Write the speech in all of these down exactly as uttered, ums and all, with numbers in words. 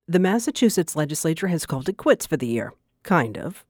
The Massachusetts legislature has called it quits for the year. Kind of.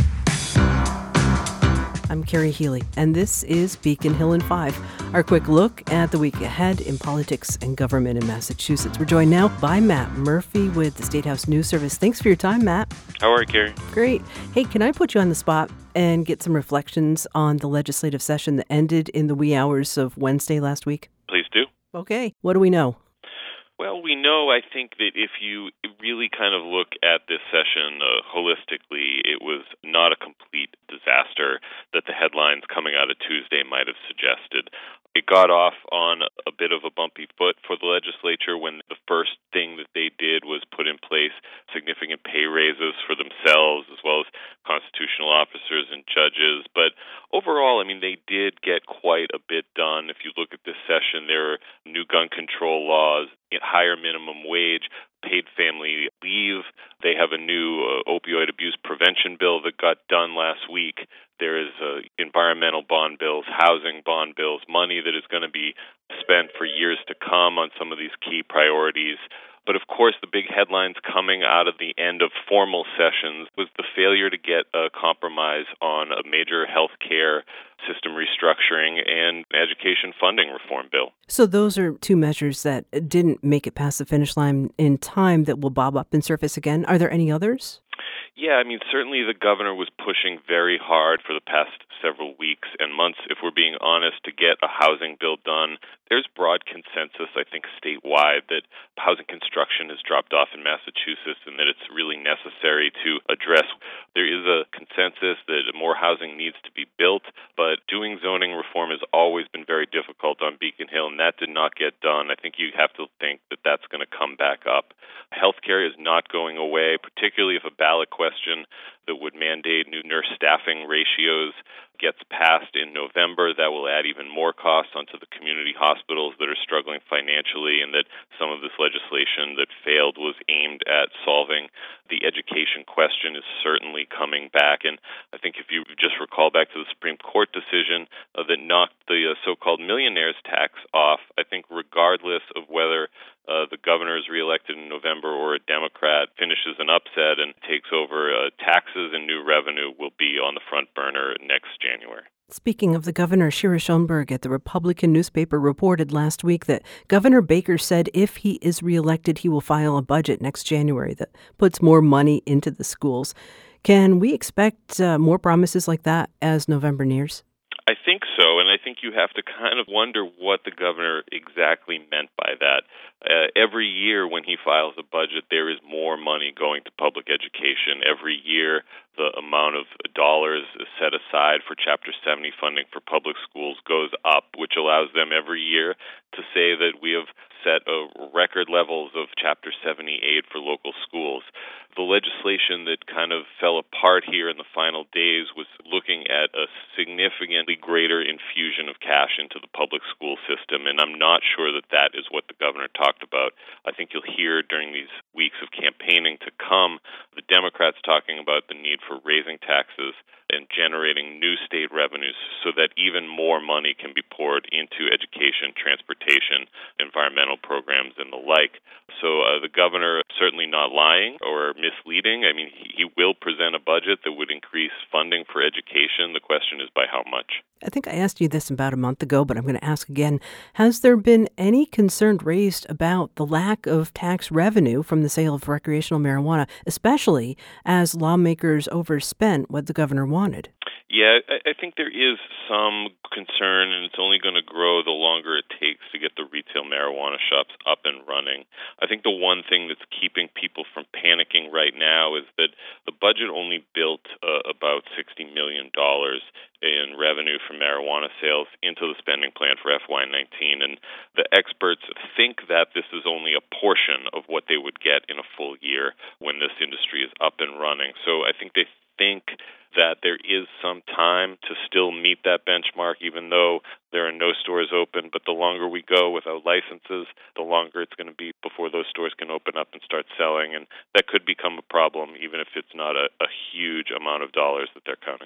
I'm Carrie Healy, and this is Beacon Hill in five, our quick look at the week ahead in politics and government in Massachusetts. We're joined now by Matt Murphy with the State House News Service. Thanks for your time, Matt. How are you, Carrie? Great. Hey, can I put you on the spot and get some reflections on the legislative session that ended in the wee hours of Wednesday last week? Please do. Okay. What do we know? Well, we know, I think, that if you really kind of look at this session uh, holistically, it was not a complete disaster that the headlines coming out of Tuesday might have suggested. It got off on a bit of a bumpy foot for the legislature when the first thing that they did was put in place significant pay raises for themselves as well as constitutional officers and judges. But overall, I mean, they did get quite a bit done. If you look at this session, there are new gun control laws, higher minimum wage, paid family leave. They have a new uh, opioid abuse prevention bill that got done last week. There is uh, environmental bond bills, housing bond bills, money that is going to be spent for years to come on some of these key priorities. But of course, the big headlines coming out of the end of formal sessions was the failure to get a compromise on a major health care system restructuring and education funding reform bill. So those are two measures that didn't make it past the finish line in time that will bob up and surface again. Are there any others? Yeah, I mean, certainly the governor was pushing very hard for the past several weeks and months, if we're being honest, to get a housing bill done. There's broad consensus, I think, statewide that housing construction has dropped off in Massachusetts and that it's really necessary to address. There is a consensus that more housing needs to be built, but doing zoning reform has always been very difficult on Beacon Hill, and that did not get done. I think you have to think that that's going to come back up. Healthcare is not going away, particularly if a ballot question that would mandate new nurse staffing ratios gets passed in November. That will add even more costs onto the community hospitals that are struggling financially, and that some of this legislation that failed was aimed at solving. The education question is certainly coming back, and I think if you just recall back to the Supreme Court decision uh, that knocked the uh, so-called millionaires tax off, I think regardless of whether Uh, the governor is reelected in November or a Democrat finishes an upset and takes over, uh, taxes and new revenue will be on the front burner next January. Speaking of the governor, Shira Schoenberg at the Republican newspaper reported last week that Governor Baker said if he is reelected, he will file a budget next January that puts more money into the schools. Can we expect uh, more promises like that as November nears? I think so, and I think you have to kind of wonder what the governor exactly meant by that. Uh, every year when he files a budget, there is more money going to public education. Every year, the amount of dollars set aside for Chapter seventy funding for public schools goes up, which allows them every year to say that we have set a record levels of Chapter seventy aid for local schools. The legislation that kind of fell apart here in the final days was looking at a significantly greater infusion of cash into the public school system, and I'm not sure that that is what the governor talked about. I think you'll hear during these weeks of campaigning to come the Democrats talking about the need for raising taxes and generating new state revenues so that even more money can be poured into education, transportation, environmental programs, and the like. So uh, the governor certainly not lying or misleading. I mean, he, he will present a budget that would increase funding for education. The question is by how much. I think I asked you this about a month ago, but I'm going to ask again. Has there been any concern raised about the lack of tax revenue from the sale of recreational marijuana, especially as lawmakers overspent what the governor wanted? Yeah, I think there is some concern, and it's only going to grow the longer it takes to get the retail marijuana shops up and running. I think the one thing that's keeping people from panicking right now is that the budget only built uh, about sixty million dollars in revenue from marijuana sales into the spending plan for F Y nineteen, and the experts think that this is only a portion of what they would get in a full year when this industry is up and running. So I think they think that there is some time to still meet that benchmark, even though there are no stores open. But the longer we go without licenses, the longer it's going to be before those stores can open up and start selling. And that could become a problem, even if it's not a, a huge amount of dollars that they're counting on.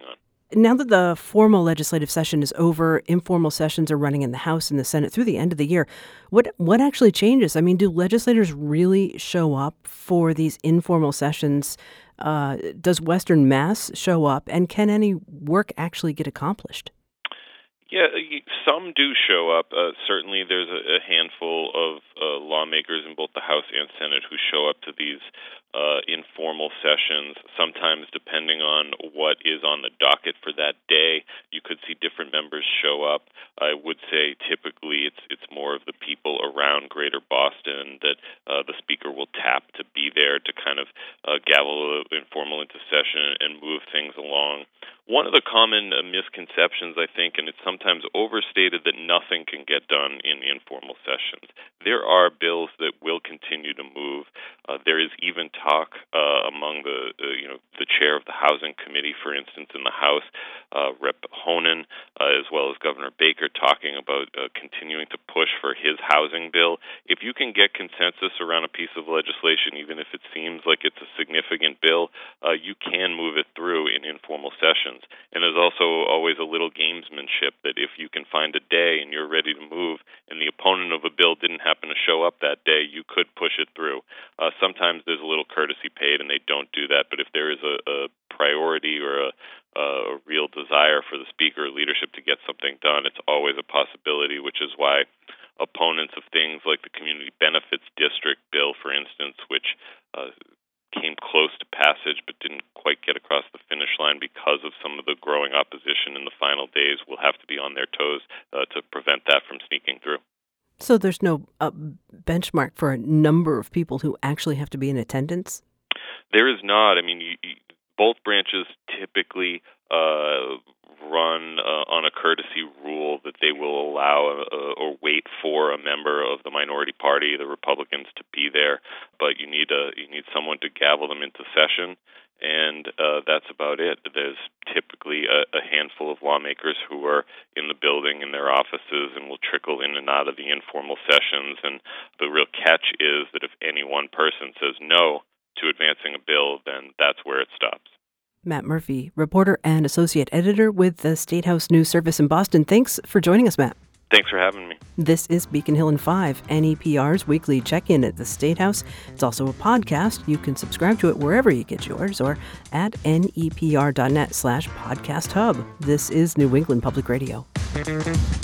Now that the formal legislative session is over, informal sessions are running in the House and the Senate through the end of the year. What what actually changes? I mean, do legislators really show up for these informal sessions? Uh, does Western Mass show up? And can any work actually get accomplished? Yeah, some do show up. Uh, certainly there's a, a handful of uh, lawmakers in both the House and Senate who show up to these uh, informal sessions. Sometimes, depending on what is on the docket for that day, you could see different members show up. I would say typically it's it's more of the people around Greater Boston that uh, the Speaker will tap to be there to kind of uh, gavel informal into session and move things along. One of the common uh, misconceptions, I think, and it's sometimes overstated, that nothing can get done in informal sessions. There are bills that will continue to move. Uh, there is even talk uh, among the, uh, you know, the chair of the Housing Committee, for instance, in the House, uh, Representative Honan, uh, as well as Governor Baker, talking about uh, continuing to push for his housing bill. If you can get consensus around a piece of legislation, even if it seems like it's a significant bill, uh, you can move it through in informal sessions. And there's also always a little gamesmanship that if you can find a day and you're ready to move and the opponent of a bill didn't happen to show up that day, you could push it through. Uh, sometimes there's a little courtesy paid and they don't do that, but if there is a, a priority or a, a real desire for the Speaker or leadership to get something done, it's always a possibility, which is why opponents of things like the Community Benefits District bill, for instance, which uh, came close to passage but didn't quite get across the finish line because of some of the growing opposition in the final days, will have to be on their toes uh, to prevent that from sneaking through. So there's no uh, benchmark for a number of people who actually have to be in attendance? There is not. I mean, you, you, both branches typically uh, run uh, on a courtesy rule that they will allow uh, or wait for a member of the minority party, the Republicans, to be there, but you need a you need someone to gavel them into session, and uh, that's about it. There's typically a, a handful of lawmakers who are in the building in their offices and will trickle in and out of the informal sessions, and the real catch is that if any one person says no to advancing a bill, then that's where it stops. Matt Murphy, reporter and associate editor with the State House News Service in Boston. Thanks for joining us, Matt. Thanks for having me. This is Beacon Hill in five, N E P R's weekly check-in at the State House. It's also a podcast. You can subscribe to it wherever you get yours or at nepr.net slash podcast hub. This is New England Public Radio.